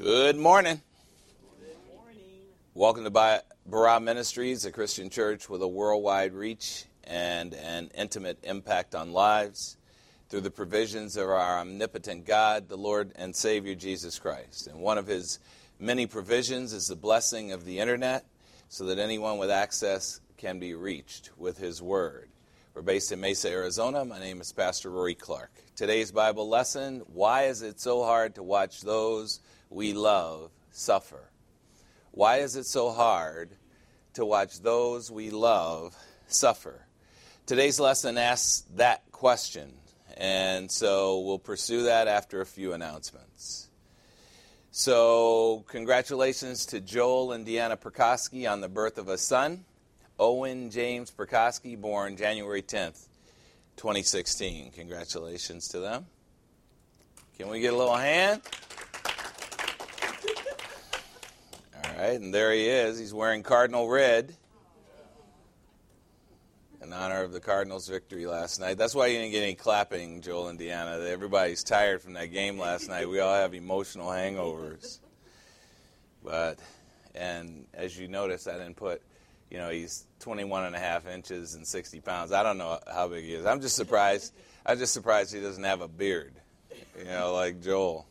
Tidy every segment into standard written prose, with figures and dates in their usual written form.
Good morning. Good morning. Welcome to Barah Ministries, a Christian church with a worldwide reach and an intimate impact on lives through the provisions of our omnipotent God, the Lord and Savior Jesus Christ. And one of his many provisions is the blessing of the internet so that anyone with access can be reached with his word. We're based in Mesa, Arizona. My name is Pastor Rory Clark. Today's Bible lesson, why is it so hard to watch those we love suffer? Why is it so hard to watch those we love suffer? Today's lesson asks that question, and so we'll pursue that after a few announcements. So, congratulations to Joel and Deanna Perkoski on the birth of a son, Owen James Perkoski, born January 10th, 2016. Congratulations to them. Can we get a little hand? All right, and there he is. He's wearing cardinal red in honor of the Cardinals' victory last night. That's why you didn't get any clapping, Joel and Deanna. Everybody's tired from that game last night. We all have emotional hangovers. And as you notice, I didn't put, he's 21 and a half inches and 60 pounds. I don't know how big he is. I'm just surprised he doesn't have a beard, like Joel.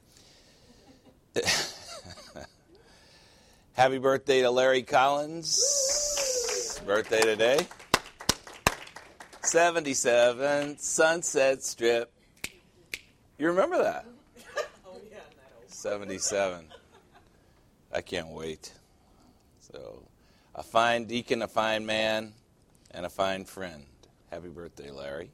Happy birthday to Larry Collins. Birthday today. 77, Sunset Strip. You remember that? Oh, yeah, not old. 77. I can't wait. So, a fine deacon, a fine man, and a fine friend. Happy birthday, Larry.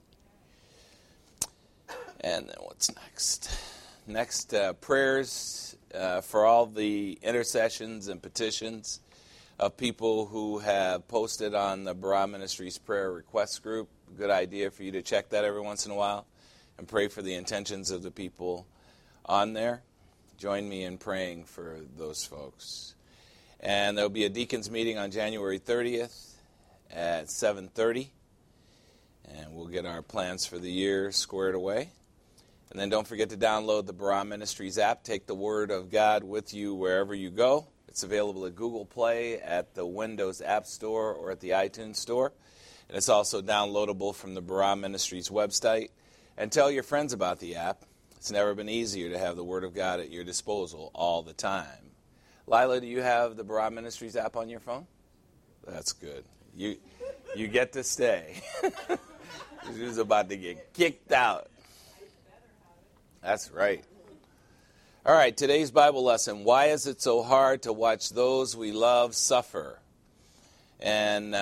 And then what's next? Next, prayers for all the intercessions and petitions of people who have posted on the Barah Ministries prayer request group. Good idea for you to check that every once in a while and pray for the intentions of the people on there. Join me in praying for those folks. And there'll be a deacons meeting on January 30th at 7:30. And we'll get our plans for the year squared away. And then don't forget to download the Barah Ministries app. Take the Word of God with you wherever you go. It's available at Google Play, at the Windows App Store, or at the iTunes Store. And it's also downloadable from the Barah Ministries website. And tell your friends about the app. It's never been easier to have the Word of God at your disposal all the time. Lila, do you have the Barah Ministries app on your phone? That's good. You get to stay. She was about to get kicked out. That's right. All right, today's Bible lesson, why is it so hard to watch those we love suffer? And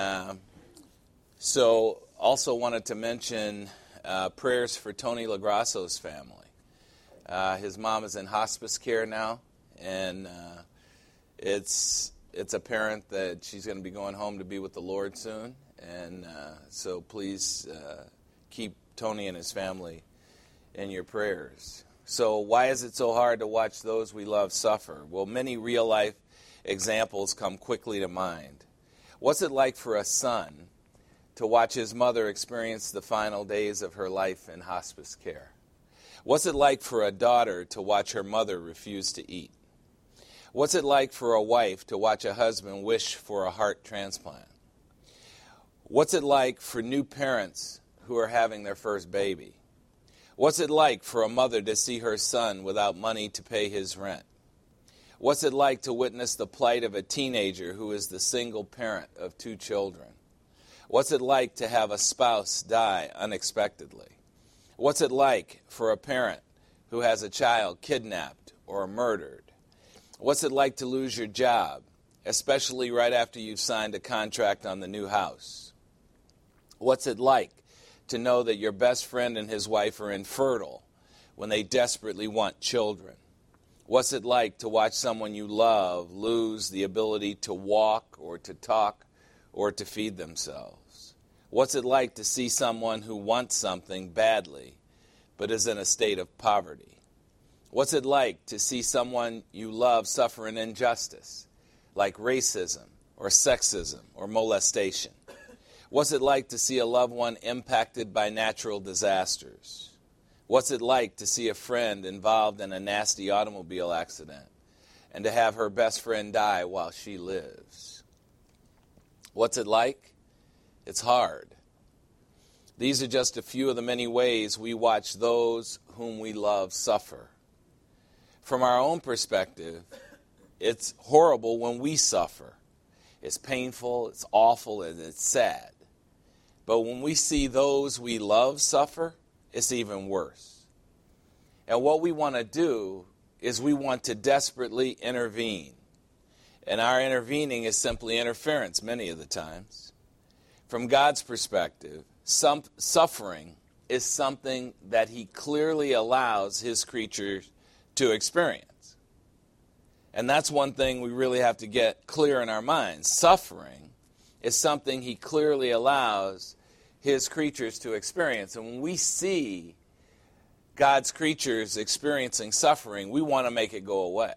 so also wanted to mention prayers for Tony LaGrasso's family. His mom is in hospice care now, and it's apparent that she's going to be going home to be with the Lord soon. And so please keep Tony and his family in your prayers. So why is it so hard to watch those we love suffer? Well, many real-life examples come quickly to mind. What's it like for a son to watch his mother experience the final days of her life in hospice care? What's it like for a daughter to watch her mother refuse to eat? What's it like for a wife to watch a husband wish for a heart transplant? What's it like for new parents who are having their first baby? What's it like for a mother to see her son without money to pay his rent? What's it like to witness the plight of a teenager who is the single parent of 2 children? What's it like to have a spouse die unexpectedly? What's it like for a parent who has a child kidnapped or murdered? What's it like to lose your job, especially right after you've signed a contract on the new house? What's it like to know that your best friend and his wife are infertile when they desperately want children? What's it like to watch someone you love lose the ability to walk or to talk or to feed themselves? What's it like to see someone who wants something badly but is in a state of poverty? What's it like to see someone you love suffer an injustice, like racism or sexism or molestation? What's it like to see a loved one impacted by natural disasters? What's it like to see a friend involved in a nasty automobile accident and to have her best friend die while she lives. What's it like? It's hard. These are just a few of the many ways we watch those whom we love suffer. From our own perspective, it's horrible when we suffer. It's painful, it's awful, and it's sad. But when we see those we love suffer, it's even worse. And what we want to do is we want to desperately intervene. And our intervening is simply interference many of the times. From God's perspective, suffering is something that he clearly allows his creatures to experience. And that's one thing we really have to get clear in our minds. Suffering is something he clearly allows his creatures to experience. And when we see God's creatures experiencing suffering, we want to make it go away.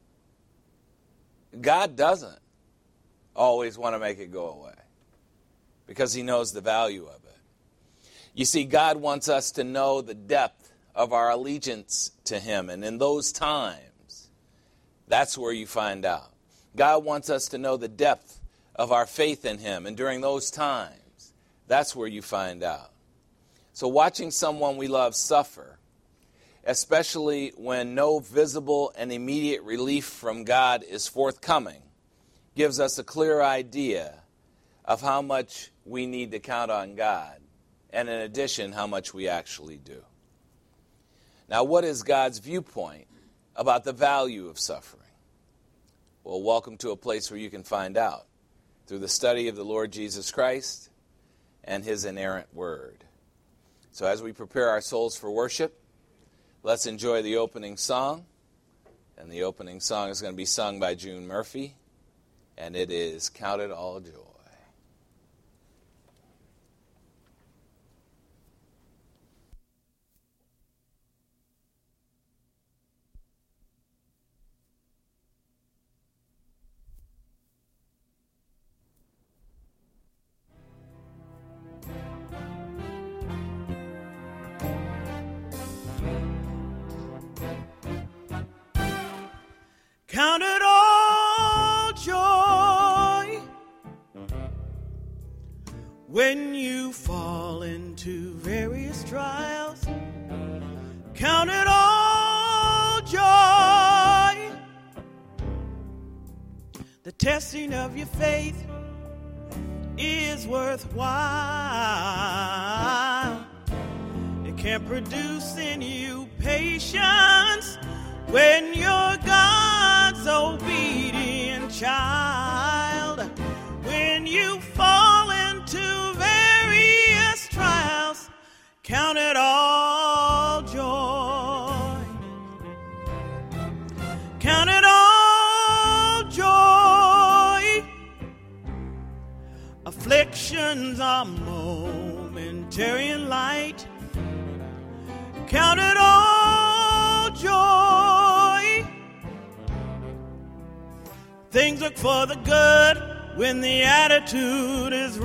God doesn't always want to make it go away because he knows the value of it. You see, God wants us to know the depth of our allegiance to him. And in those times, that's where you find out. God wants us to know the depth of our faith in him. And during those times, that's where you find out. So watching someone we love suffer, especially when no visible and immediate relief from God is forthcoming, gives us a clear idea of how much we need to count on God, and in addition, how much we actually do. Now, what is God's viewpoint about the value of suffering? Well, welcome to a place where you can find out through the study of the Lord Jesus Christ and his inerrant word. So as we prepare our souls for worship, let's enjoy the opening song. And the opening song is going to be sung by June Murphy, and it is Count It All Joy. Count it all joy when you fall into various trials. Count it all joy. The testing of your faith is worthwhile. It can produce in you patience when you're God's obedient child. When you fall into various trials, count it all joy. Count it all joy. Afflictions are momentary and light. Count it all joy. Things look for the good when the attitude is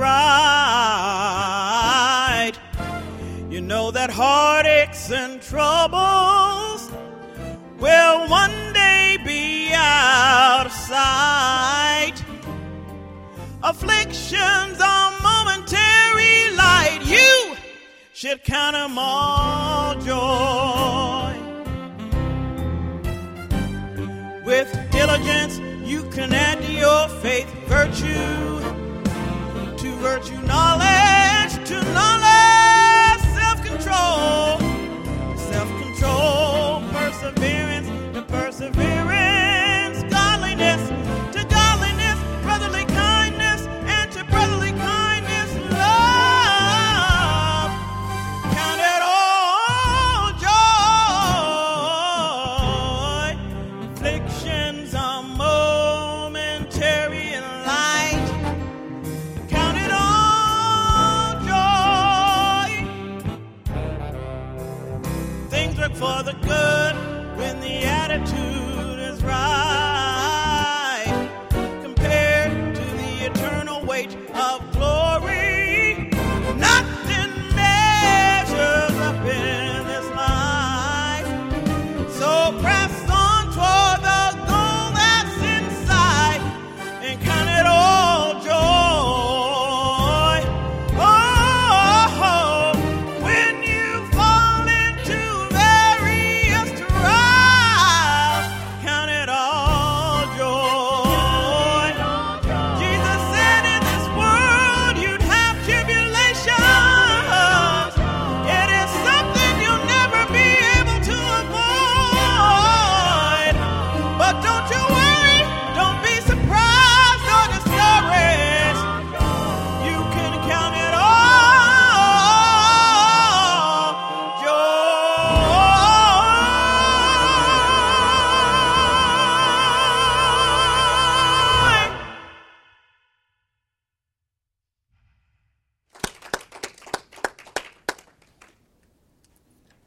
right. You know that heartaches and troubles will one day be out of sight. Afflictions are momentary light. You should count them all joy. With diligence, you can add to your faith virtue, to virtue knowledge, to knowledge self-control, self-control, perseverance, to perseverance, godliness, to godliness, brotherly kindness, and to brotherly kindness, love. Count it all joy. Afflictions are momentary and light. Count it all joy. Things work for the good when the attitude is right. Compared to the eternal weight of glory, nothing measures up in this life. So press on toward the goal that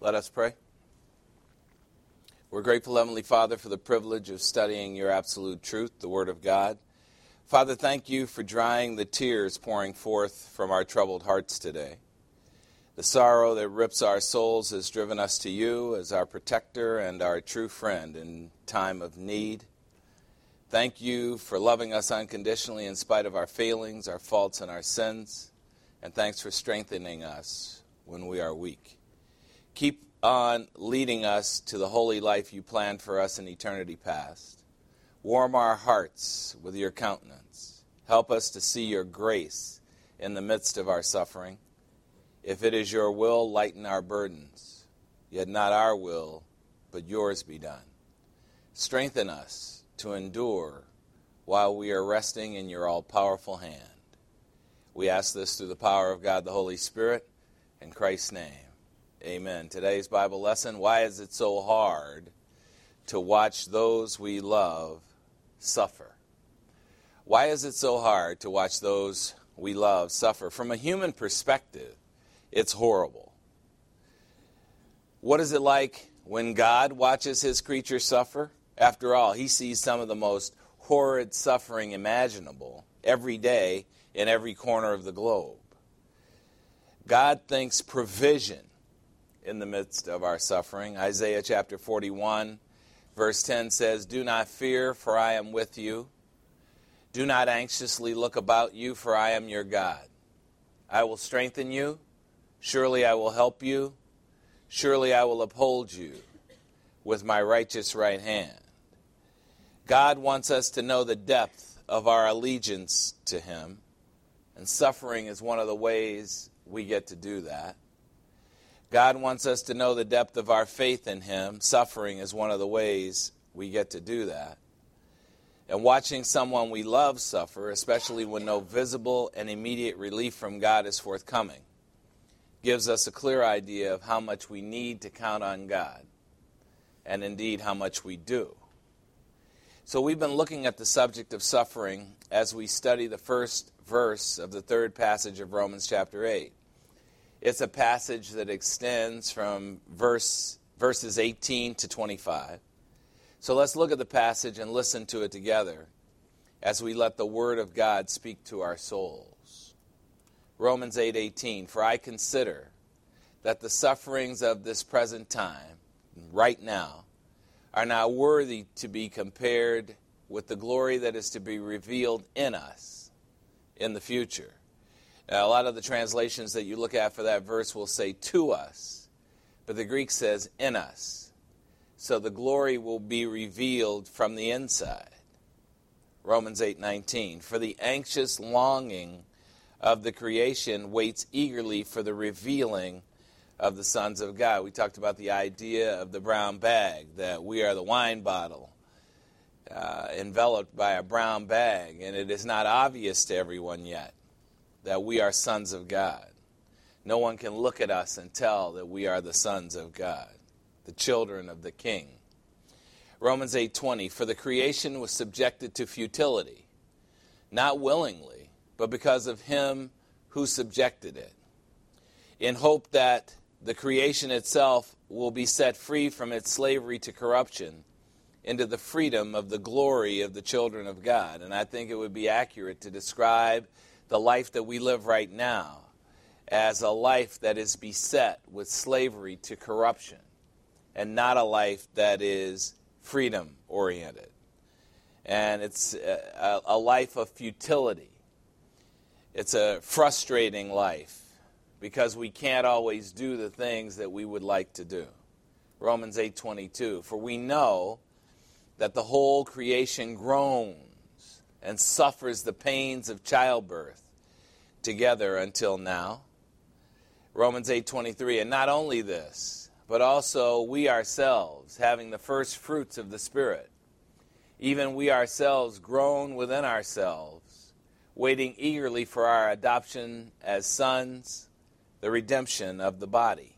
Let us pray. We're grateful, Heavenly Father, for the privilege of studying your absolute truth, the Word of God. Father, thank you for drying the tears pouring forth from our troubled hearts today. The sorrow that rips our souls has driven us to you as our protector and our true friend in time of need. Thank you for loving us unconditionally in spite of our failings, our faults, and our sins. And thanks for strengthening us when we are weak. Keep on leading us to the holy life you planned for us in eternity past. Warm our hearts with your countenance. Help us to see your grace in the midst of our suffering. If it is your will, lighten our burdens. Yet not our will, but yours be done. Strengthen us to endure while we are resting in your all-powerful hand. We ask this through the power of God the Holy Spirit, in Christ's name. Amen. Today's Bible lesson, why is it so hard to watch those we love suffer? Why is it so hard to watch those we love suffer? From a human perspective, it's horrible. What is it like when God watches his creatures suffer? After all, he sees some of the most horrid suffering imaginable every day in every corner of the globe. God thinks provision in the midst of our suffering. Isaiah chapter 41, verse 10 says, "Do not fear, for I am with you. Do not anxiously look about you, for I am your God. I will strengthen you. Surely I will help you. Surely I will uphold you with my righteous right hand." God wants us to know the depth of our allegiance to him, and suffering is one of the ways we get to do that. God wants us to know the depth of our faith in him. Suffering is one of the ways we get to do that. And watching someone we love suffer, especially when no visible and immediate relief from God is forthcoming, gives us a clear idea of how much we need to count on God, and indeed how much we do. So we've been looking at the subject of suffering as we study the first verse of the third passage of Romans chapter 8. It's a passage that extends from verses 18 to 25. So let's look at the passage and listen to it together as we let the Word of God speak to our souls. Romans 8:18, "For I consider that the sufferings of this present time, right now, are not worthy to be compared with the glory that is to be revealed in us in the future." Now, a lot of the translations that you look at for that verse will say to us, but the Greek says in us. So the glory will be revealed from the inside. Romans 8:19, "For the anxious longing of the creation waits eagerly for the revealing of the sons of God." We talked about the idea of the brown bag, that we are the wine bottle enveloped by a brown bag, and it is not obvious to everyone yet that we are sons of God. No one can look at us and tell that we are the sons of God, the children of the King. Romans 8:20, "For the creation was subjected to futility, not willingly, but because of him who subjected it, in hope that the creation itself will be set free from its slavery to corruption into the freedom of the glory of the children of God." And I think it would be accurate to describe the life that we live right now as a life that is beset with slavery to corruption, and not a life that is freedom-oriented. And it's a life of futility. It's a frustrating life because we can't always do the things that we would like to do. Romans 8:22, "For we know that the whole creation groans and suffers the pains of childbirth together until now." Romans 8:23, "And not only this, but also we ourselves, having the first fruits of the Spirit, even we ourselves groan within ourselves, waiting eagerly for our adoption as sons, the redemption of the body."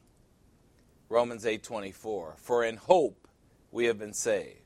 Romans 8:24, "For in hope we have been saved.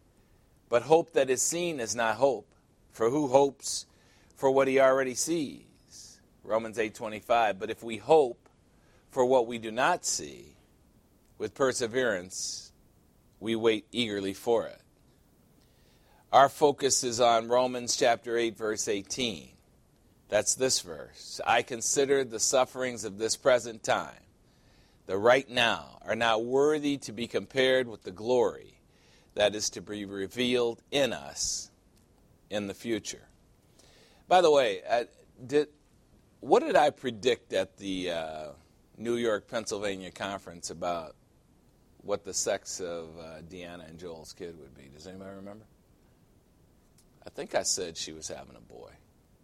But hope that is seen is not hope, for who hopes for what he already sees?" Romans 8:25, "But if we hope for what we do not see, with perseverance, we wait eagerly for it. Our focus is on Romans chapter 8, verse 18. That's this verse. I consider the sufferings of this present time, the right now, are not worthy to be compared with the glory that is to be revealed in us in the future. By the way, what did I predict at the New York, Pennsylvania conference about what the sex of Deanna and Joel's kid would be? Does anybody remember? I think I said she was having a boy.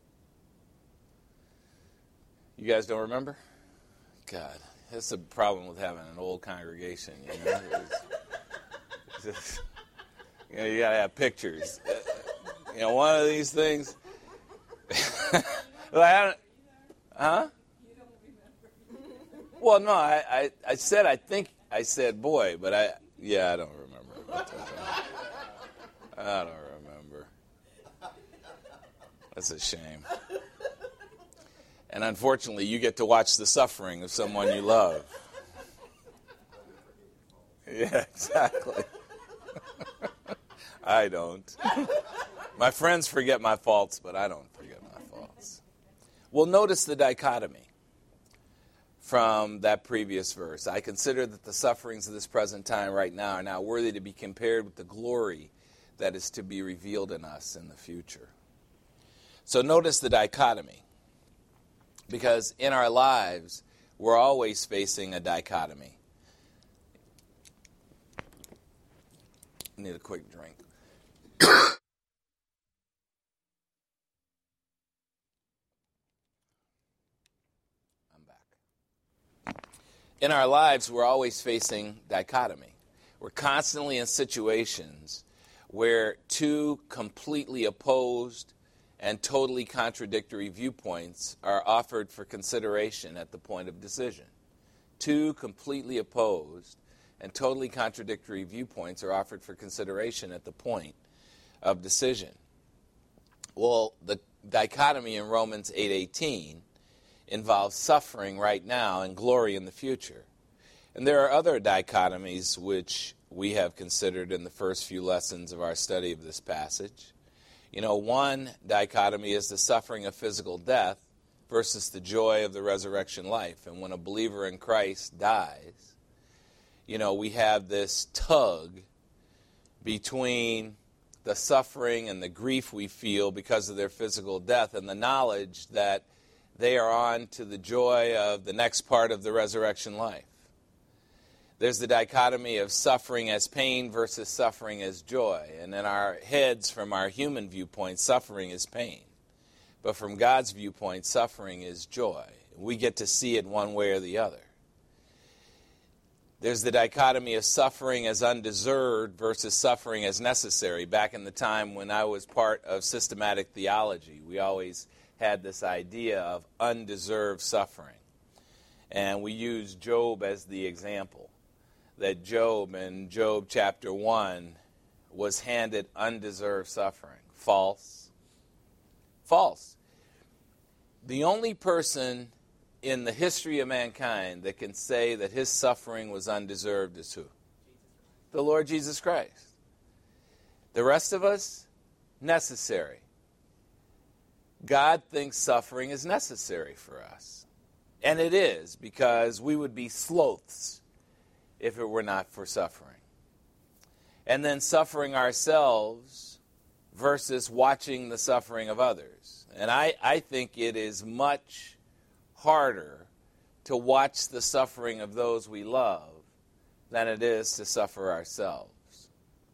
You guys don't remember? God, that's the problem with having an old congregation. You know, you got to have pictures. One of these things. Huh? Well, no, I said I think I said boy, but I don't remember. I don't remember. That's a shame. And unfortunately, you get to watch the suffering of someone you love. Yeah, exactly. I don't. My friends forget my faults, but I don't forget my faults. Well, notice the dichotomy from that previous verse. I consider that the sufferings of this present time right now are not worthy to be compared with the glory that is to be revealed in us in the future. So notice the dichotomy, because in our lives, we're always facing a dichotomy. I need a quick drink. I'm back. In our lives, we're always facing dichotomy. We're constantly in situations where two completely opposed and totally contradictory viewpoints are offered for consideration at the point of decision. Two completely opposed and totally contradictory viewpoints are offered for consideration at the point of decision. Well, the dichotomy in Romans 8:18 involves suffering right now and glory in the future. And there are other dichotomies which we have considered in the first few lessons of our study of this passage. One dichotomy is the suffering of physical death versus the joy of the resurrection life. And when a believer in Christ dies, we have this tug between the suffering and the grief we feel because of their physical death and the knowledge that they are on to the joy of the next part of the resurrection life. There's the dichotomy of suffering as pain versus suffering as joy. And in our heads, from our human viewpoint, suffering is pain. But from God's viewpoint, suffering is joy. We get to see it one way or the other. There's the dichotomy of suffering as undeserved versus suffering as necessary. Back in the time when I was part of systematic theology, we always had this idea of undeserved suffering. And we used Job as the example. That Job in Job chapter 1 was handed undeserved suffering. False. False. The only person in the history of mankind that can say that his suffering was undeserved is who? The Lord Jesus Christ. The rest of us, necessary. God thinks suffering is necessary for us. And it is, because we would be sloths if it were not for suffering. And then suffering ourselves versus watching the suffering of others. And I think it is much harder to watch the suffering of those we love than it is to suffer ourselves.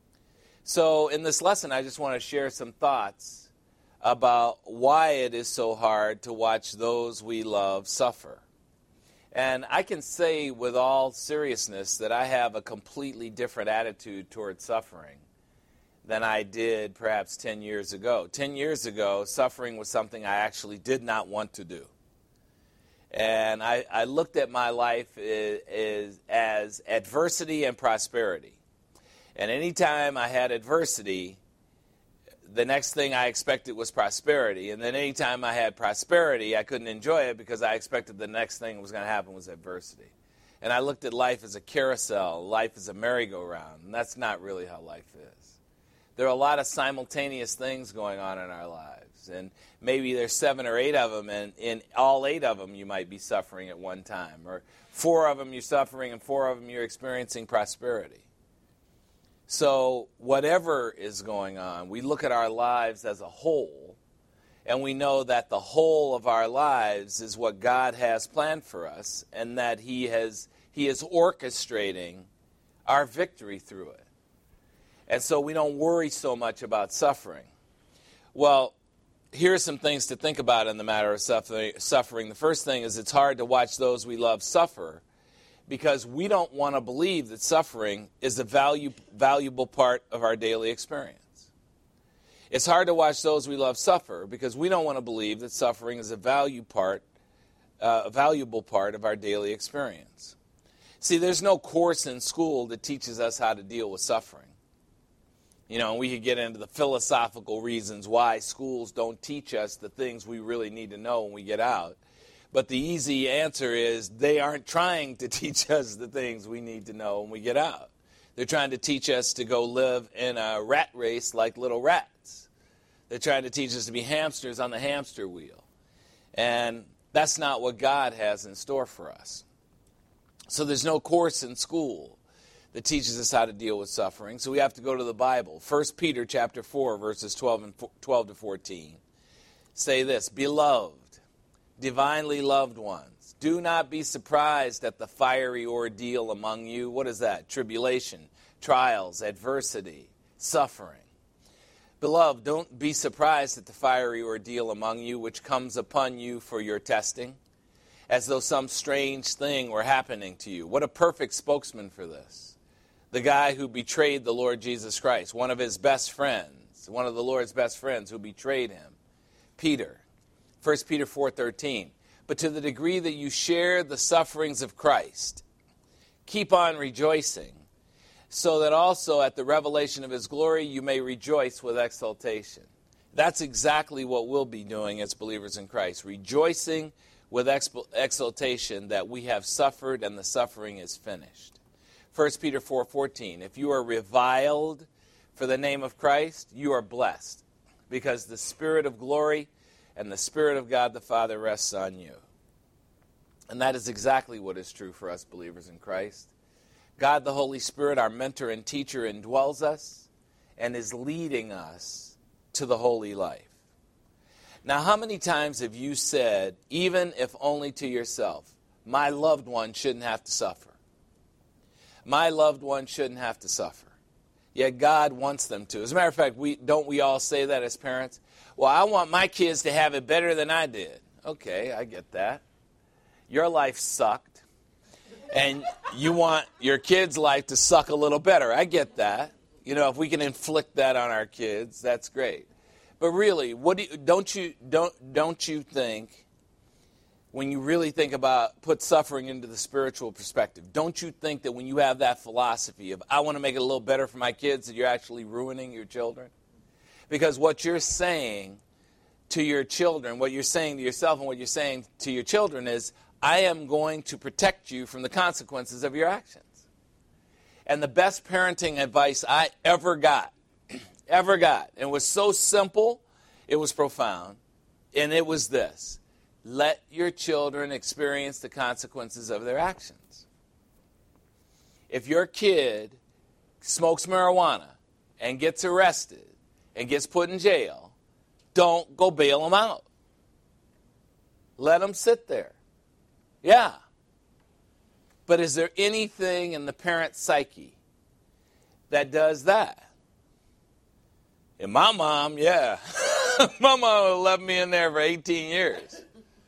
So in this lesson, I just want to share some thoughts about why it is so hard to watch those we love suffer. And I can say with all seriousness that I have a completely different attitude toward suffering than I did perhaps 10 years ago. 10 years ago, suffering was something I actually did not want to do. And I looked at my life as adversity and prosperity. And anytime I had adversity, the next thing I expected was prosperity. And then anytime I had prosperity, I couldn't enjoy it because I expected the next thing that was going to happen was adversity. And I looked at life as a carousel, life as a merry-go-round, and that's not really how life is. There are a lot of simultaneous things going on in our lives, and maybe there's 7 or 8 of them, and in all 8 of them you might be suffering at one time, or 4 of them you're suffering, and 4 of them you're experiencing prosperity. So whatever is going on, we look at our lives as a whole, and we know that the whole of our lives is what God has planned for us, and that He is orchestrating our victory through it. And so we don't worry so much about suffering. Well, here are some things to think about in the matter of suffering. The first thing is it's hard to watch those we love suffer because we don't want to believe that suffering is a valuable part of our daily experience. It's hard to watch those we love suffer because we don't want to believe that suffering is a valuable part of our daily experience. See, there's no course in school that teaches us how to deal with suffering. You know, we could get into the philosophical reasons why schools don't teach us the things we really need to know when we get out. But the easy answer is they aren't trying to teach us the things we need to know when we get out. They're trying to teach us to go live in a rat race like little rats. They're trying to teach us to be hamsters on the hamster wheel. And that's not what God has in store for us. So there's no course in school that teaches us how to deal with suffering. So we have to go to the Bible. 1 Peter chapter 4, verses 12 to 14 say this, "Beloved, divinely loved ones, do not be surprised at the fiery ordeal among you." What is that? Tribulation, trials, adversity, suffering. Beloved, don't be surprised at the fiery ordeal among you, which comes upon you for your testing, as though some strange thing were happening to you. What a perfect spokesman for this. The guy who betrayed the Lord Jesus Christ, one of his best friends, one of the Lord's best friends who betrayed him, Peter. 1 Peter 4:13, "But to the degree that you share the sufferings of Christ, keep on rejoicing, so that also at the revelation of His glory you may rejoice with exultation." That's exactly what we'll be doing as believers in Christ, rejoicing with exultation that we have suffered and the suffering is finished. 1 Peter 4:14, "If you are reviled for the name of Christ, you are blessed, because the Spirit of glory and the Spirit of God the Father rests on you." And that is exactly what is true for us believers in Christ. God the Holy Spirit, our mentor and teacher, indwells us and is leading us to the holy life. Now, how many times have you said, even if only to yourself, my loved one shouldn't have to suffer? My loved one shouldn't have to suffer. Yet God wants them to. As a matter of fact, don't we all say that as parents? Well, I want my kids to have it better than I did. Okay, I get that. Your life sucked, and you want your kids' life to suck a little better. I get that. You know, if we can inflict that on our kids, that's great. But really, don't you think, when you really think about, put suffering into the spiritual perspective, don't you think that when you have that philosophy of, I want to make it a little better for my kids, that you're actually ruining your children? Because what you're saying to your children, what you're saying to yourself and what you're saying to your children is, I am going to protect you from the consequences of your actions. And the best parenting advice I ever got, and was so simple, it was profound, and it was this: let your children experience the consequences of their actions. If your kid smokes marijuana and gets arrested and gets put in jail, don't go bail them out. Let them sit there. Yeah. But is there anything in the parent's psyche that does that? And my mom, yeah. My mom left me in there for 18 years.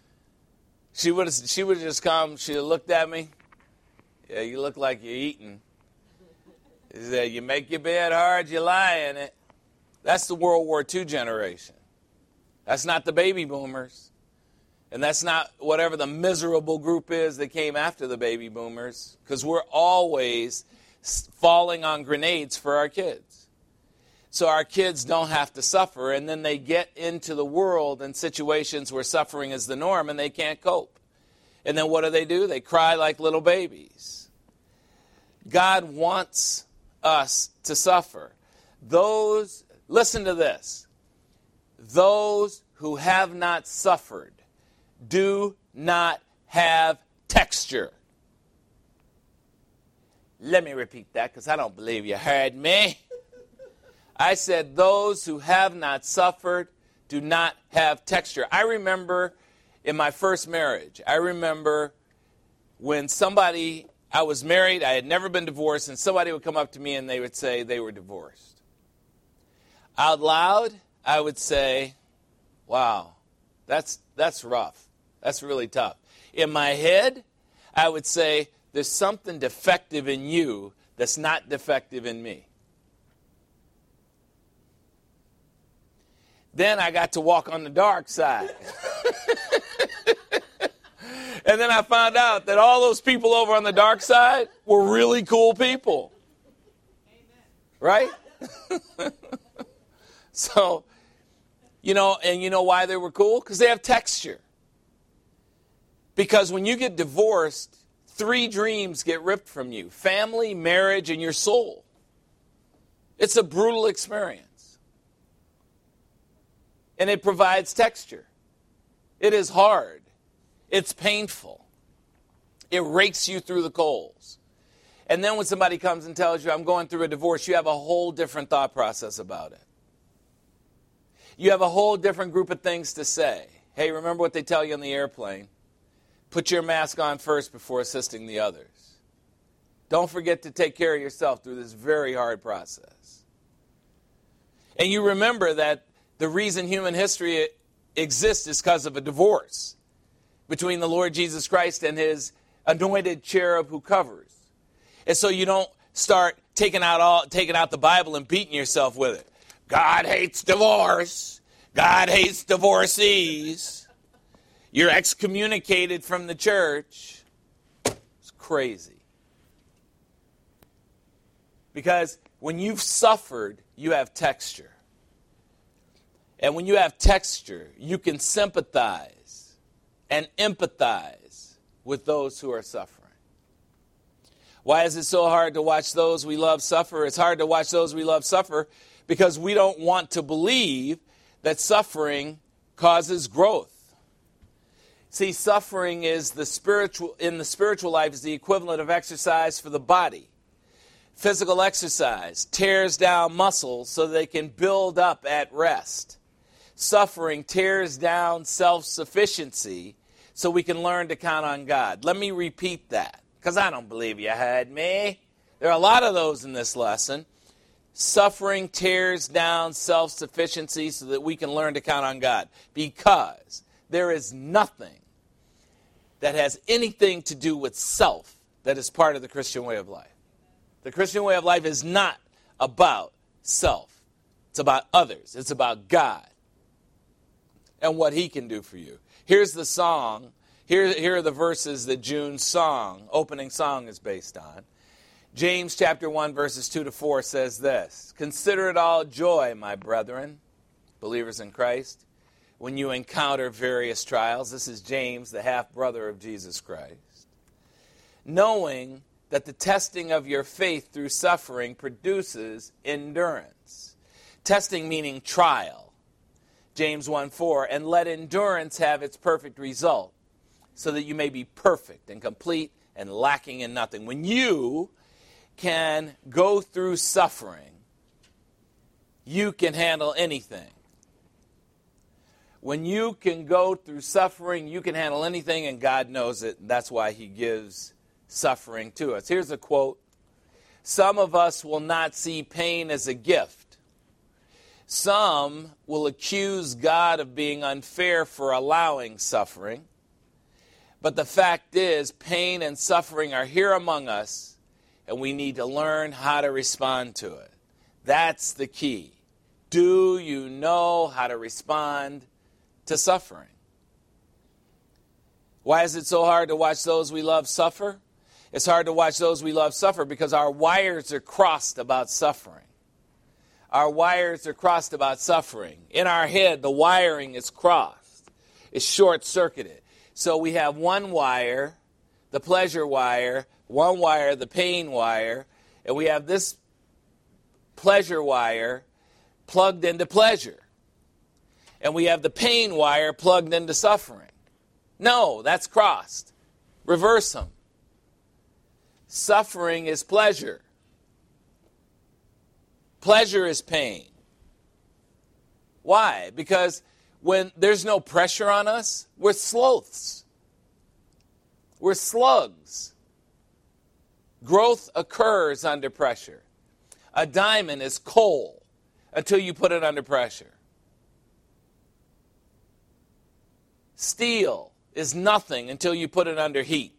She would just come, she would have looked at me. Yeah, you look like you're eating. She said, you make your bed hard, you lie in it. That's the World War II generation. That's not the baby boomers. And that's not whatever the miserable group is that came after the baby boomers, because we're always falling on grenades for our kids. So our kids don't have to suffer, and then they get into the world in situations where suffering is the norm and they can't cope. And then what do? They cry like little babies. God wants us to suffer. Listen to this. Those who have not suffered do not have texture. Let me repeat that because I don't believe you heard me. I said those who have not suffered do not have texture. I remember in my first marriage, I remember when I was married, I had never been divorced, and somebody would come up to me and they would say they were divorced. Out loud, I would say, wow, that's rough. That's really tough. In my head, I would say, there's something defective in you that's not defective in me. Then I got to walk on the dark side. And then I found out that all those people over on the dark side were really cool people. Right? So, and you know why they were cool? Because they have texture. Because when you get divorced, 3 dreams get ripped from you: family, marriage, and your soul. It's a brutal experience. And it provides texture. It is hard. It's painful. It rakes you through the coals. And then when somebody comes and tells you, I'm going through a divorce, you have a whole different thought process about it. You have a whole different group of things to say. Hey, remember what they tell you on the airplane? Put your mask on first before assisting the others. Don't forget to take care of yourself through this very hard process. And you remember that the reason human history exists is because of a divorce between the Lord Jesus Christ and his anointed cherub who covers. And so you don't start taking out the Bible and beating yourself with it. God hates divorce. God hates divorcees. You're excommunicated from the church. It's crazy. Because when you've suffered, you have texture. And when you have texture, you can sympathize and empathize with those who are suffering. Why is it so hard to watch those we love suffer? It's hard to watch those we love suffer because we don't want to believe that suffering causes growth. See, suffering is in the spiritual life is the equivalent of exercise for the body. Physical exercise tears down muscles so they can build up at rest. Suffering tears down self-sufficiency so we can learn to count on God. Let me repeat that, because I don't believe you heard me. There are a lot of those in this lesson. Suffering tears down self-sufficiency so that we can learn to count on God. Because there is nothing that has anything to do with self that is part of the Christian way of life. The Christian way of life is not about self. It's about others. It's about God and what he can do for you. Here's the song. Here are the verses that June's opening song is based on. James chapter 1, verses 2-4 says this: Consider it all joy, my brethren, believers in Christ, when you encounter various trials. This is James, the half-brother of Jesus Christ. Knowing that the testing of your faith through suffering produces endurance. Testing meaning trial. James 1:4, and let endurance have its perfect result, so that you may be perfect and complete and lacking in nothing. When you can go through suffering, you can handle anything. When you can go through suffering, you can handle anything, and God knows it. And that's why he gives suffering to us. Here's a quote. Some of us will not see pain as a gift. Some will accuse God of being unfair for allowing suffering. But the fact is, pain and suffering are here among us, and we need to learn how to respond to it. That's the key. Do you know how to respond to suffering? Why is it so hard to watch those we love suffer? It's hard to watch those we love suffer because our wires are crossed about suffering. Our wires are crossed about suffering. In our head, the wiring is crossed. It's short-circuited. So we have one wire, the pleasure wire, one wire, the pain wire, and we have this pleasure wire plugged into pleasure. And we have the pain wire plugged into suffering. No, that's crossed. Reverse them. Suffering is pleasure. Pleasure is pain. Why? Because when there's no pressure on us, we're sloths. We're slugs. Growth occurs under pressure. A diamond is coal until you put it under pressure. Steel is nothing until you put it under heat.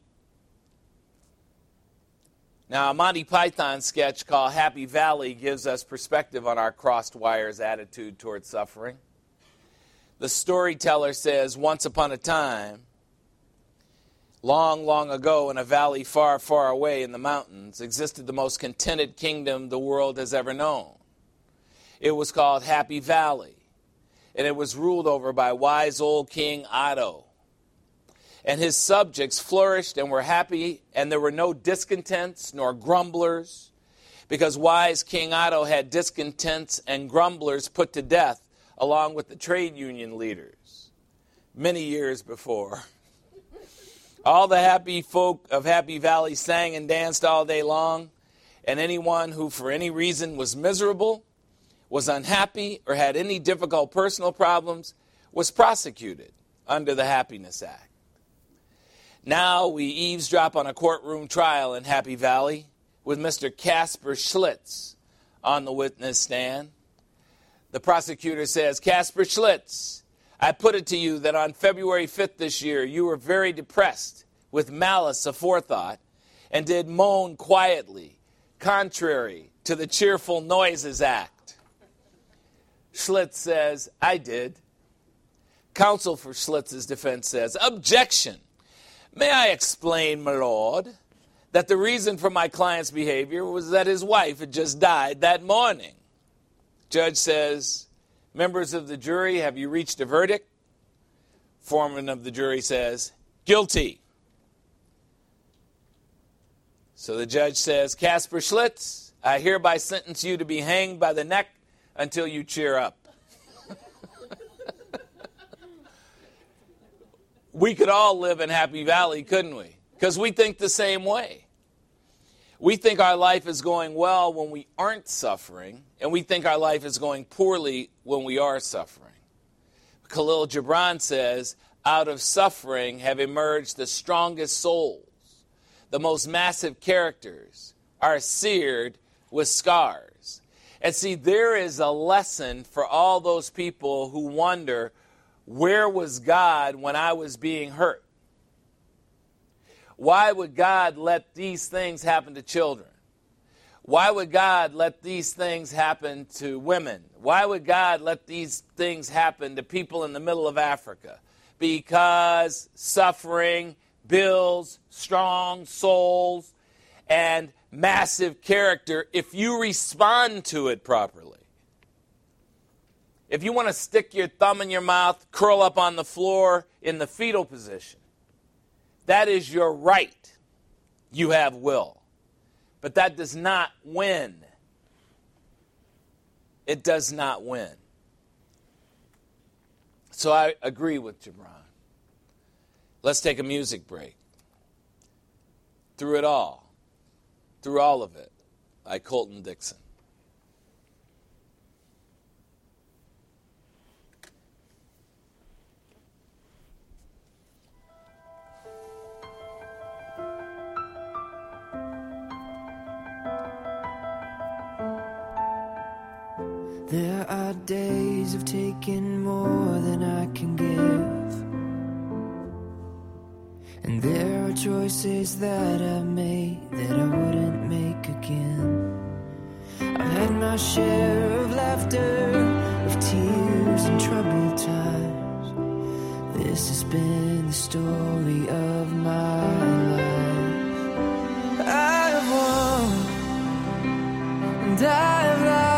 Now, a Monty Python sketch called Happy Valley gives us perspective on our crossed wires attitude towards suffering. The storyteller says, once upon a time, long, long ago in a valley far, far away in the mountains, existed the most contented kingdom the world has ever known. It was called Happy Valley, and it was ruled over by wise old King Otto. And his subjects flourished and were happy, and there were no discontents nor grumblers, because wise King Otto had discontents and grumblers put to death along with the trade union leaders many years before. All the happy folk of Happy Valley sang and danced all day long, and anyone who for any reason was miserable, was unhappy, or had any difficult personal problems was prosecuted under the Happiness Act. Now we eavesdrop on a courtroom trial in Happy Valley with Mr. Casper Schlitz on the witness stand. The prosecutor says, Casper Schlitz, I put it to you that on February 5th this year, you were very depressed with malice aforethought and did moan quietly, contrary to the Cheerful Noises Act. Schlitz says, I did. Counsel for Schlitz's defense says, objection. May I explain, my lord, that the reason for my client's behavior was that his wife had just died that morning. Judge says, members of the jury, have you reached a verdict? Foreman of the jury says, guilty. So the judge says, Casper Schlitz, I hereby sentence you to be hanged by the neck until you cheer up. We could all live in Happy Valley, couldn't we? Because we think the same way. We think our life is going well when we aren't suffering, and we think our life is going poorly when we are suffering. Khalil Gibran says, out of suffering have emerged the strongest souls. The most massive characters are seared with scars. And see, there is a lesson for all those people who wonder, where was God when I was being hurt? Why would God let these things happen to children? Why would God let these things happen to women? Why would God let these things happen to people in the middle of Africa? Because suffering builds strong souls and massive character if you respond to it properly. If you want to stick your thumb in your mouth, curl up on the floor in the fetal position, that is your right. You have will. But that does not win. It does not win. So I agree with Gibran. Let's take a music break. Through it all, through all of it, by Colton Dixon. There are days of taking more than I can give, and there are choices that I've made that I wouldn't make again. I've had my share of laughter, of tears and troubled times. This has been the story of my life. I've won and I've lost.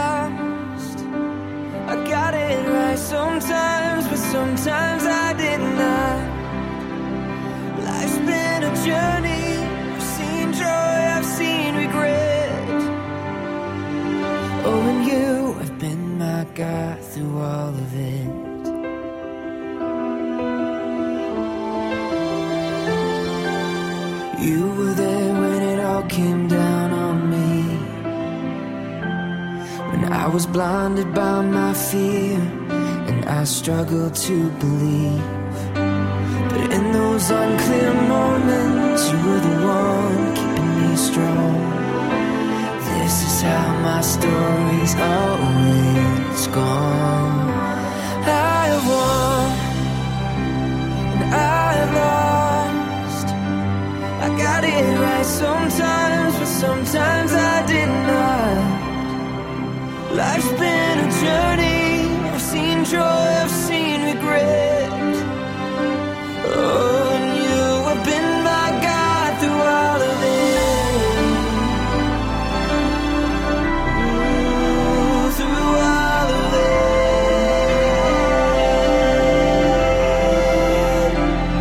I got it right sometimes, but sometimes I did not. journey. I've seen joy, I've seen regret. Oh, and you have been my God through all of it. You were there when it all came down on me, when I was blinded by my fear and I struggled to believe. But in those unclear moments, you were the one keeping me strong. This is how my story's always gone. I have won and I have lost. I got it right sometimes, but sometimes I did not. Life's been a journey. I've seen joy, I've seen regret. Oh, and you have been my God through all of it. Ooh, through all of it.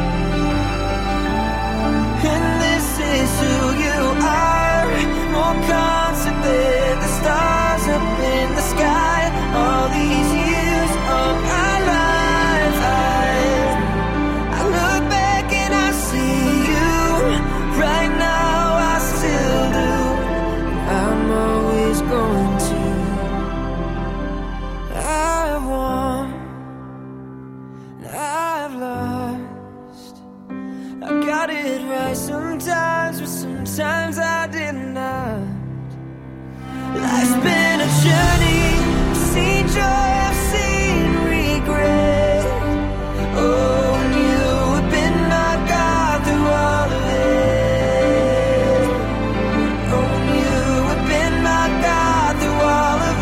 And this is who you are, more constant than the stars up in the sky. All these years of our lives, I look back and I see you. Right now I still do. I'm always going to. I've won, I've lost. I got it right sometimes, but sometimes I did not. Life's been a journey. I've seen joy, I've seen regret. Oh, and you have been my God through all of it. Oh, and you have been my God through all of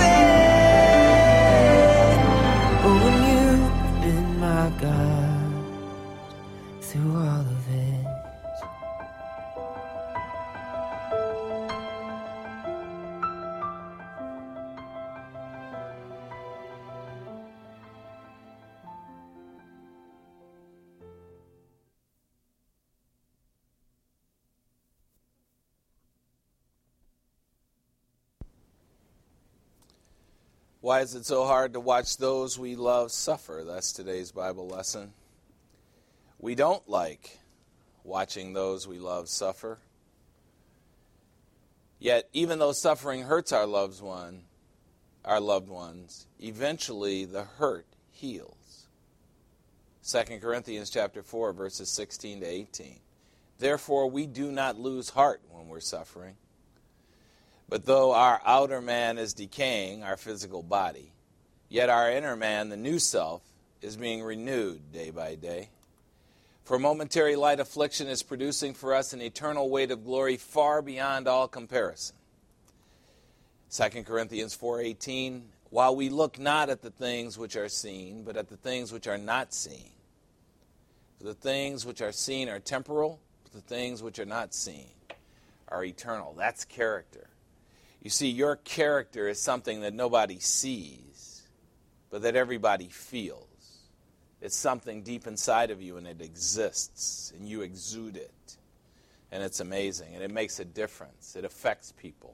it. Oh, and you have been my God through all of it. Why is it so hard to watch those we love suffer? That's today's Bible lesson. We don't like watching those we love suffer. Yet, even though suffering hurts our loved ones, eventually the hurt heals. 2 Corinthians chapter 4, verses 16 to 18. Therefore, we do not lose heart when we're suffering. But though our outer man is decaying, our physical body, yet our inner man, the new self, is being renewed day by day. For momentary light affliction is producing for us an eternal weight of glory far beyond all comparison. 2 Corinthians 4:18, while we look not at the things which are seen, but at the things which are not seen. For the things which are seen are temporal, but the things which are not seen are eternal. That's character. You see, your character is something that nobody sees, but that everybody feels. It's something deep inside of you, and it exists, and you exude it. And it's amazing, and it makes a difference. It affects people.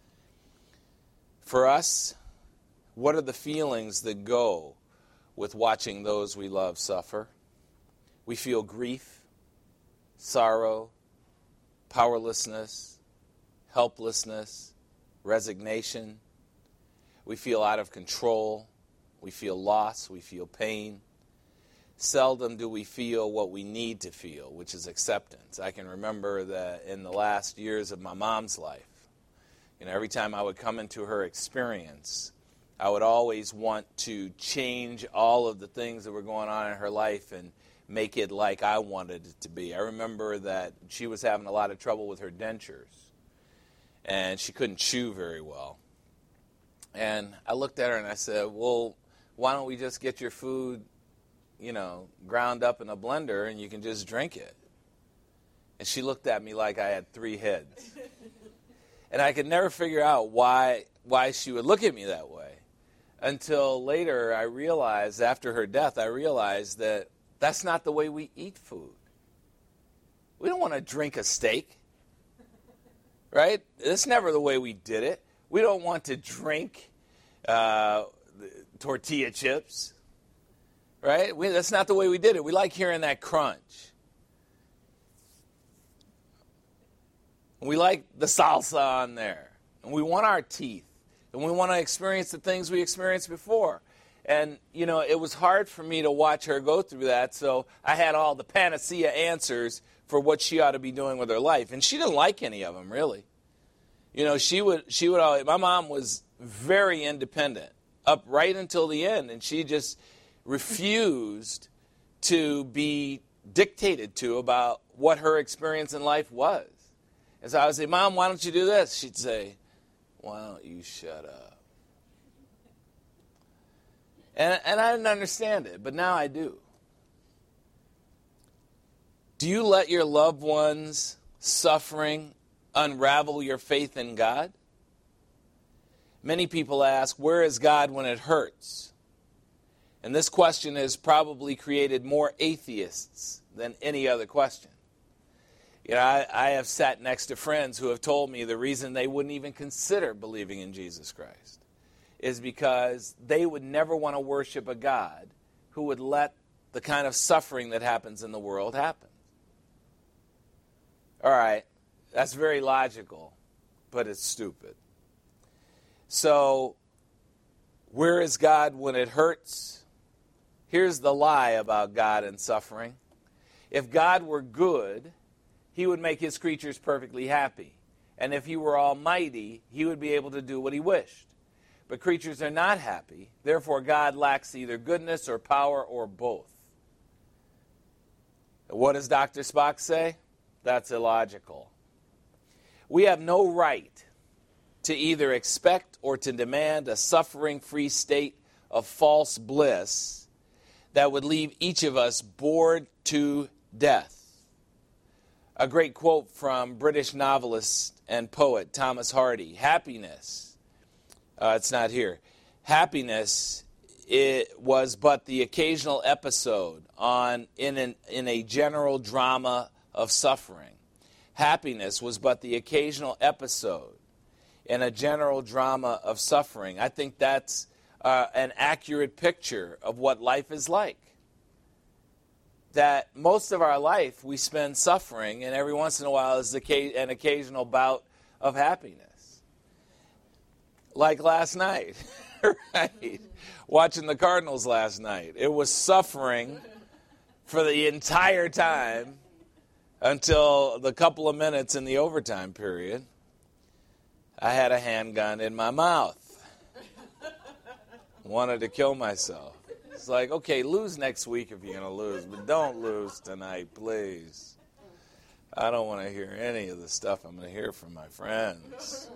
For us, what are the feelings that go with watching those we love suffer? We feel grief, sorrow, powerlessness, helplessness, resignation. We feel out of control. We feel loss. We feel pain. Seldom do we feel what we need to feel, which is acceptance. I can remember that in the last years of my mom's life, every time I would come into her experience, I would always want to change all of the things that were going on in her life and make it like I wanted it to be. I remember that she was having a lot of trouble with her dentures, and she couldn't chew very well. And I looked at her and I said, well, why don't we just get your food, ground up in a blender and you can just drink it? And she looked at me like I had 3 heads. And I could never figure out why she would look at me that way. Until later I realized, after her death, that that's not the way we eat food. We don't want to drink a steak, right? That's never the way we did it. We don't want to drink tortilla chips, right? That's not the way we did it. We like hearing that crunch. We like the salsa on there. And we want our teeth. And we want to experience the things we experienced before. And, it was hard for me to watch her go through that, so I had all the panacea answers for what she ought to be doing with her life. And she didn't like any of them, really. She would always, my mom was very independent up right until the end, and she just refused to be dictated to about what her experience in life was. And so I would say, Mom, why don't you do this? She'd say, why don't you shut up? And I didn't understand it, but now I do. Do you let your loved ones' suffering unravel your faith in God? Many people ask, where is God when it hurts? And this question has probably created more atheists than any other question. I have sat next to friends who have told me the reason they wouldn't even consider believing in Jesus Christ is because they would never want to worship a God who would let the kind of suffering that happens in the world happen. All right, that's very logical, but it's stupid. So, where is God when it hurts? Here's the lie about God and suffering. If God were good, he would make his creatures perfectly happy. And if he were almighty, he would be able to do what he wished. But creatures are not happy. Therefore, God lacks either goodness or power or both. What does Dr. Spock say? That's illogical. We have no right to either expect or to demand a suffering-free state of false bliss that would leave each of us bored to death. A great quote from British novelist and poet Thomas Hardy. Happiness, it's not here. Happiness, it was but the occasional episode in a general drama of suffering. Happiness was but the occasional episode in a general drama of suffering. I think that's an accurate picture of what life is like. That most of our life we spend suffering, and every once in a while is an occasional bout of happiness. Like last night, right? Watching the Cardinals last night. It was suffering for the entire time until the couple of minutes in the overtime period. I had a handgun in my mouth. Wanted to kill myself. It's like, okay, lose next week if you're going to lose, but don't lose tonight, please. I don't want to hear any of the stuff I'm going to hear from my friends.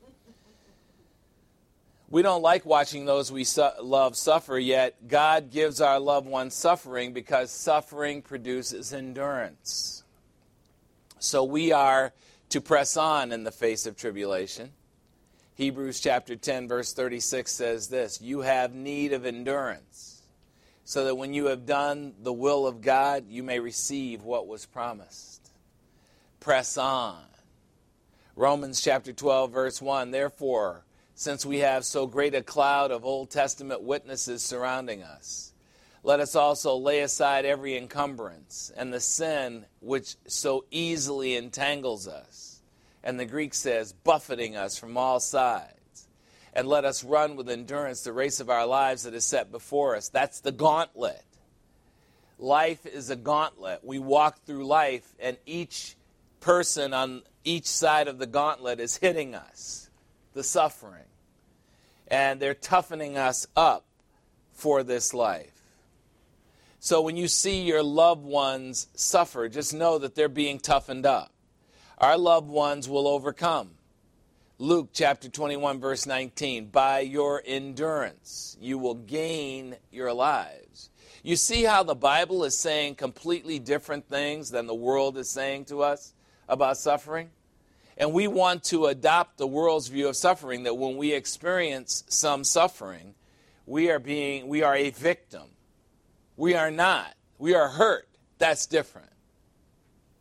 We don't like watching those we love suffer, yet God gives our loved ones suffering because suffering produces endurance. So we are to press on in the face of tribulation. Hebrews chapter 10, verse 36 says this, you have need of endurance, so that when you have done the will of God, you may receive what was promised. Press on. Romans chapter 12, verse 1, therefore, since we have so great a cloud of Old Testament witnesses surrounding us, let us also lay aside every encumbrance and the sin which so easily entangles us. And the Greek says, buffeting us from all sides. And let us run with endurance the race of our lives that is set before us. That's the gauntlet. Life is a gauntlet. We walk through life, and each person on each side of the gauntlet is hitting us, the suffering. And they're toughening us up for this life. So when you see your loved ones suffer, just know that they're being toughened up. Our loved ones will overcome. Luke chapter 21, verse 19, by your endurance you will gain your lives. You see how the Bible is saying completely different things than the world is saying to us about suffering? And we want to adopt the world's view of suffering, that when we experience some suffering, we are a victim. We are not. We are hurt. That's different.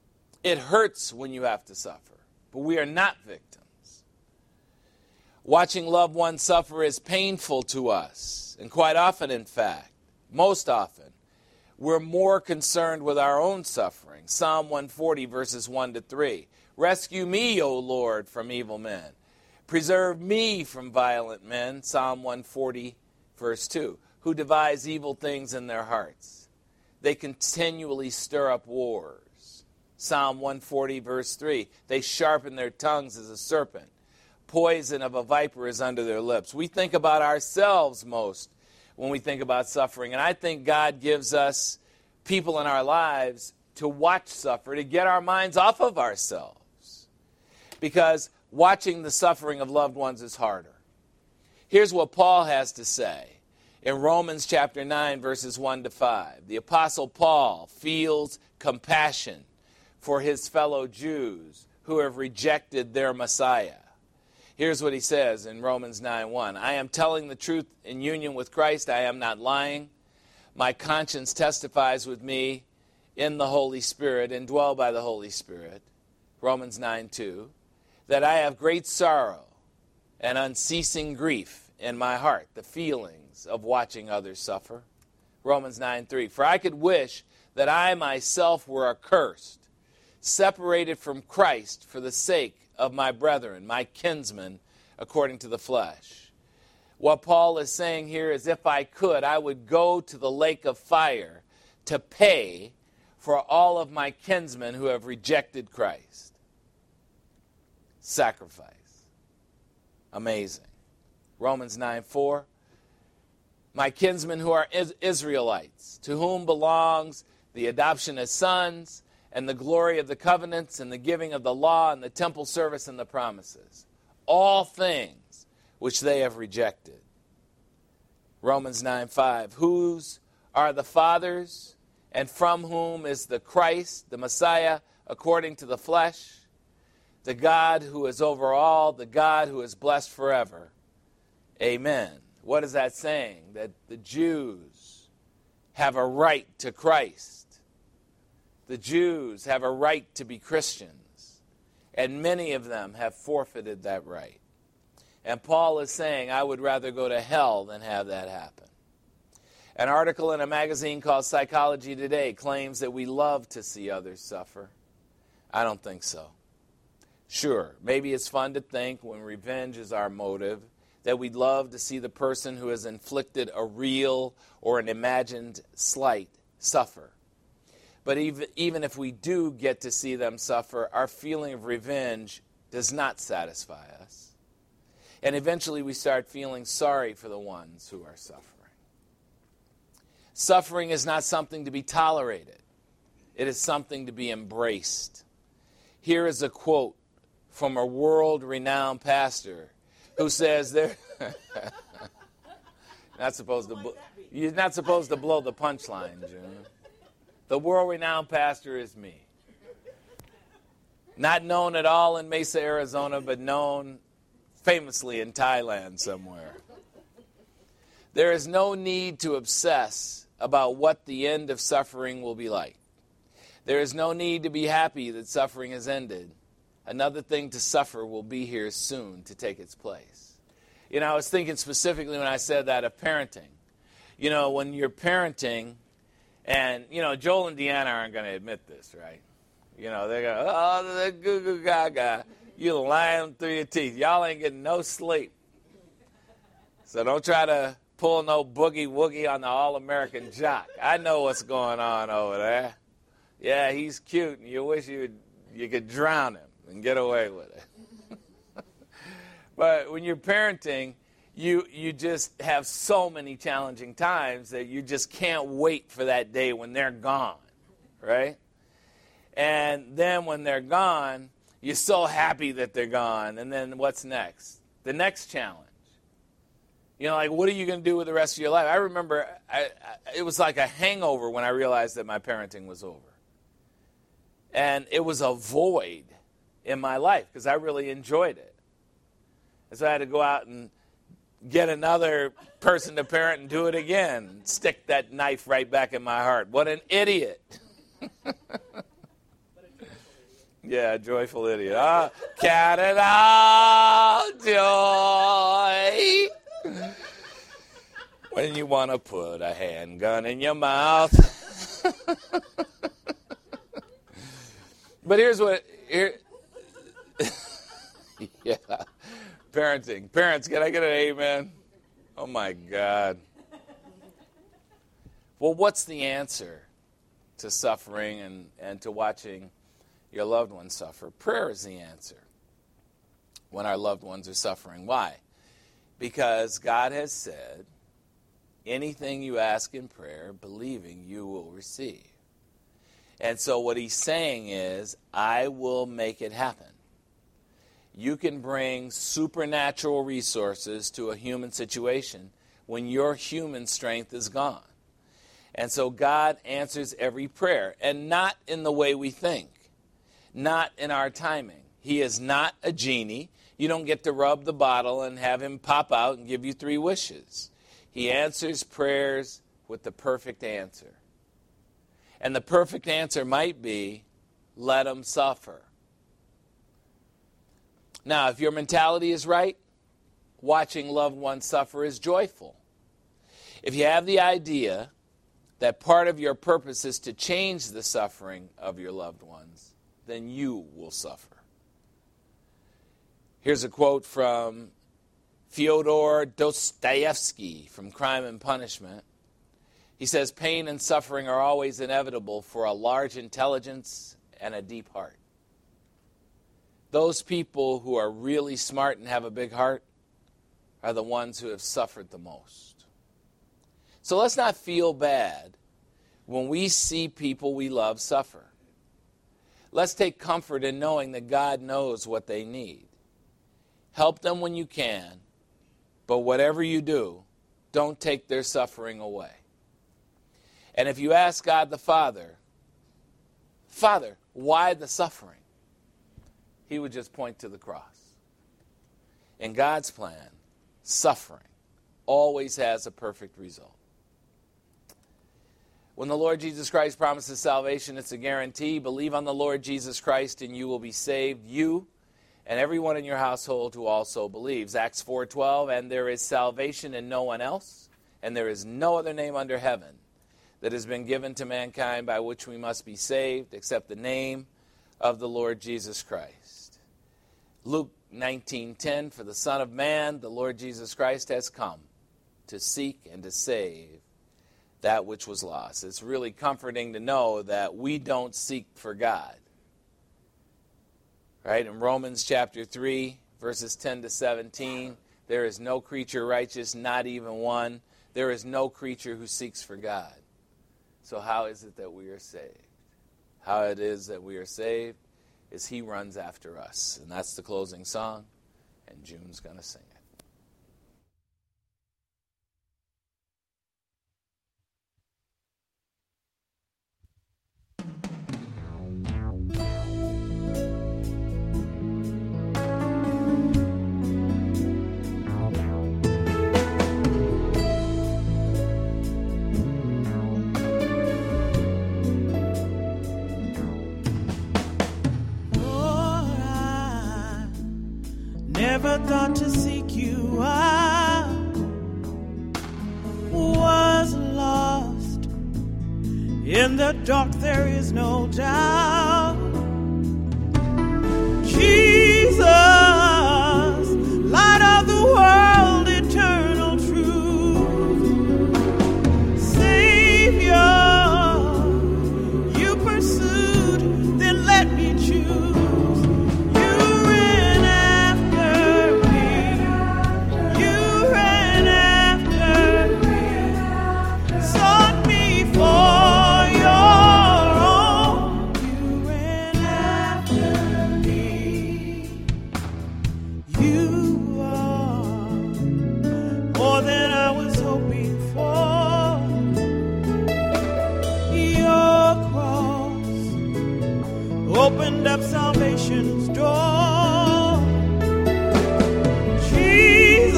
It hurts when you have to suffer, but we are not victims. Watching loved ones suffer is painful to us, and quite often, in fact, most often, we're more concerned with our own suffering. Psalm 140, verses 1 to 3. Rescue me, O Lord, from evil men. Preserve me from violent men. Psalm 140, verse 2. Who devise evil things in their hearts. They continually stir up wars. Psalm 140, verse 3. They sharpen their tongues as a serpent. Poison of a viper is under their lips. We think about ourselves most when we think about suffering. And I think God gives us people in our lives to watch suffer, to get our minds off of ourselves. Because watching the suffering of loved ones is harder. Here's what Paul has to say in Romans chapter 9, verses 1 to 5. The Apostle Paul feels compassion for his fellow Jews who have rejected their Messiah. Here's what he says in Romans 9:1. I am telling the truth in union with Christ. I am not lying. My conscience testifies with me in the Holy Spirit, and dwell by the Holy Spirit. Romans 9:2. That I have great sorrow and unceasing grief in my heart, the feelings of watching others suffer. Romans 9:3. For I could wish that I myself were accursed, separated from Christ for the sake of my brethren, my kinsmen, according to the flesh. What Paul is saying here is, if I could, I would go to the lake of fire to pay for all of my kinsmen who have rejected Christ. Sacrifice. Amazing. Romans 9:4. My kinsmen who are Israelites, to whom belongs the adoption as sons, and the glory of the covenants, and the giving of the law, and the temple service, and the promises. All things which they have rejected. Romans 9:5. Whose are the fathers, and from whom is the Christ, the Messiah, according to the flesh? The God who is over all, the God who is blessed forever. Amen. What is that saying? That the Jews have a right to Christ. The Jews have a right to be Christians, and many of them have forfeited that right. And Paul is saying, I would rather go to hell than have that happen. An article in a magazine called Psychology Today claims that we love to see others suffer. I don't think so. Sure, maybe it's fun to think, when revenge is our motive, that we'd love to see the person who has inflicted a real or an imagined slight suffer. But even if we do get to see them suffer, our feeling of revenge does not satisfy us. And eventually we start feeling sorry for the ones who are suffering. Suffering is not something to be tolerated. It is something to be embraced. Here is a quote from a world-renowned pastor who says you're not supposed to blow the punchline, June. The world-renowned pastor is me. Not known at all in Mesa, Arizona, but known famously in Thailand somewhere. There is no need to obsess about what the end of suffering will be like. There is no need to be happy that suffering has ended. Another thing to suffer will be here soon to take its place. You know, I was thinking specifically when I said that of parenting. You know, when you're parenting, and, you know, Joel and Deanna aren't going to admit this, right? You know, they're going, oh, the goo-goo gaga. You lying through your teeth. Y'all ain't getting no sleep. So don't try to pull no boogie-woogie on the All-American jock. I know what's going on over there. Yeah, he's cute, and you wish you could drown him and get away with it. But when you're parenting, you just have so many challenging times that you just can't wait for that day when they're gone, right? And then when they're gone, you're so happy that they're gone. And then what's next? The next challenge. You know, like, what are you going to do with the rest of your life? I remember it was like a hangover when I realized that my parenting was over. And it was a void in my life because I really enjoyed it. And so I had to go out and get another person to parent and do it again. Stick that knife right back in my heart. What an idiot. Yeah, joyful idiot. Count it all joy when you want to put a handgun in your mouth. But here's what... Yeah. Parenting. Parents, can I get an amen? Oh, my God. Well, what's the answer to suffering and to watching your loved ones suffer? Prayer is the answer when our loved ones are suffering. Why? Because God has said, anything you ask in prayer, believing you will receive. And so what he's saying is, I will make it happen. You can bring supernatural resources to a human situation when your human strength is gone. And so God answers every prayer, and not in the way we think, not in our timing. He is not a genie. You don't get to rub the bottle and have him pop out and give you 3 wishes. He answers prayers with the perfect answer. And the perfect answer might be, let them suffer. Now, if your mentality is right, watching loved ones suffer is joyful. If you have the idea that part of your purpose is to change the suffering of your loved ones, then you will suffer. Here's a quote from Fyodor Dostoevsky from Crime and Punishment. He says, pain and suffering are always inevitable for a large intelligence and a deep heart. Those people who are really smart and have a big heart are the ones who have suffered the most. So let's not feel bad when we see people we love suffer. Let's take comfort in knowing that God knows what they need. Help them when you can, but whatever you do, don't take their suffering away. And if you ask God the Father, Father, why the suffering? He would just point to the cross. In God's plan, suffering always has a perfect result. When the Lord Jesus Christ promises salvation, it's a guarantee. Believe on the Lord Jesus Christ and you will be saved, you and everyone in your household who also believes. Acts 4:12, and there is salvation in no one else, and there is no other name under heaven that has been given to mankind by which we must be saved, except the name of the Lord Jesus Christ. Luke 19:10, for the Son of Man, the Lord Jesus Christ, has come to seek and to save that which was lost. It's really comforting to know that we don't seek for God. Right? In Romans chapter 3, verses 10 to 17, there is no creature righteous, not even one. There is no creature who seeks for God. So how is it that we are saved? How it is that we are saved is he runs after us. And that's the closing song, and June's going to sing it. Never thought to seek you out, was lost in the dark, there is no doubt. Jesus, light of the world, eternal truth, Savior, you pursued, then let me choose. Opened up salvation's door. Jesus,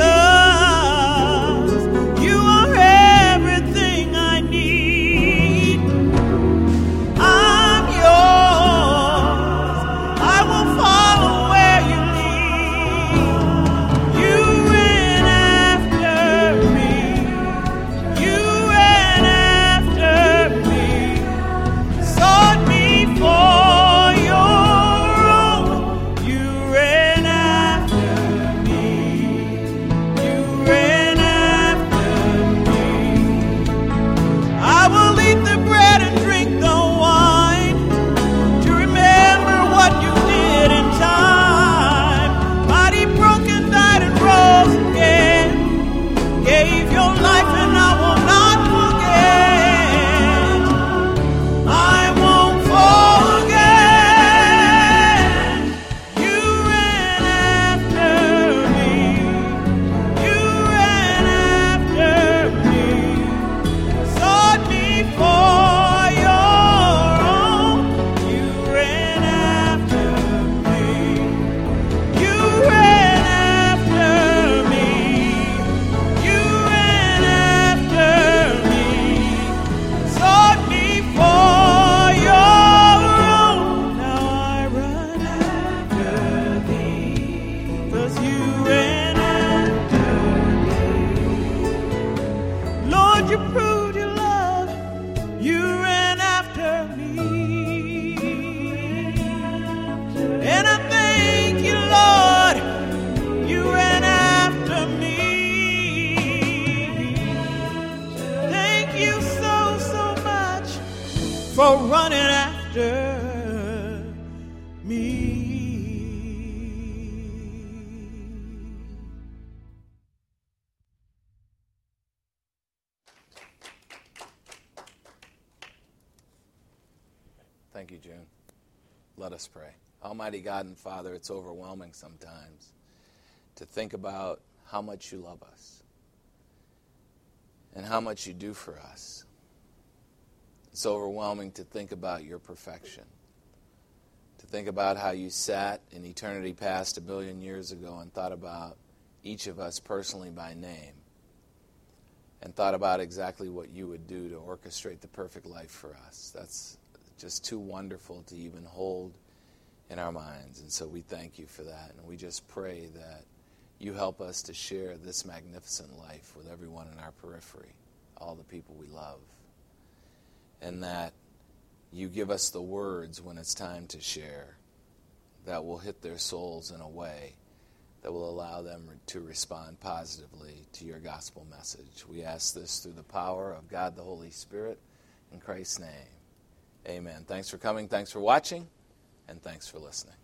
you are everything I need. I'm yours, 'cause you ran after me. Lord, you proved your love. You ran after me. And I thank you, Lord, you ran after me. Thank you so, so much for running after me. Thank you, June. Let us pray. Almighty God and Father, it's overwhelming sometimes to think about how much you love us and how much you do for us. It's overwhelming to think about your perfection, to think about how you sat in eternity past 1 billion years ago and thought about each of us personally by name and thought about exactly what you would do to orchestrate the perfect life for us. That's just too wonderful to even hold in our minds. And so we thank you for that. And we just pray that you help us to share this magnificent life with everyone in our periphery, all the people we love. And that you give us the words when it's time to share that will hit their souls in a way that will allow them to respond positively to your gospel message. We ask this through the power of God the Holy Spirit, in Christ's name. Amen. Thanks for coming, thanks for watching, and thanks for listening.